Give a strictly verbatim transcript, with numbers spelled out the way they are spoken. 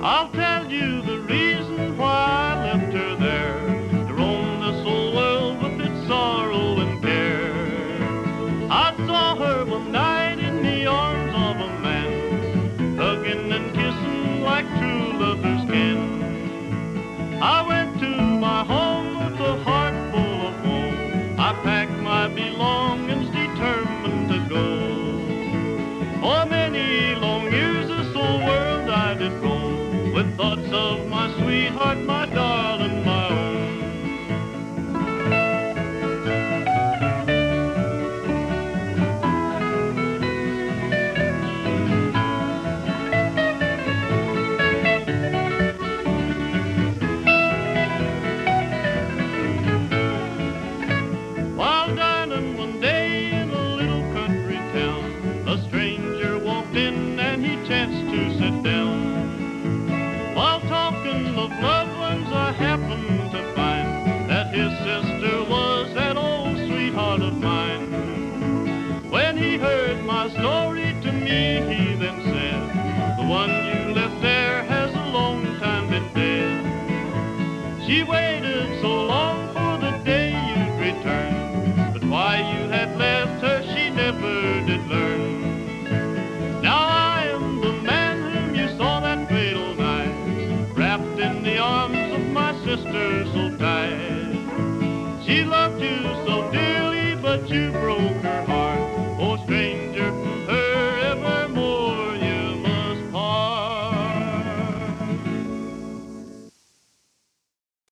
I'll tell you the reason why I left her there to roam this old world with its sorrow and care. I saw her one night in the arms of a man, hugging and kissing like true lovers can. I went to my home with a heart full of woe. I packed my belongings, determined to go. For many long years this old world I did roam, with thoughts of my sweetheart, my darling, my own. While dining one day in a little country town, a stranger walked in and he chanced to sit down. While talking of loved ones, I happened to find that his sister was that old sweetheart of mine. When he heard my story to me, he then said, the one you left there has a long time been dead. She waited so long for the day you'd return, but why you had left her she never did learn. Now I am the man whom you saw that fatal night, wrapped in the arms of my sister so tight. She loved you so dearly, but you broke her heart.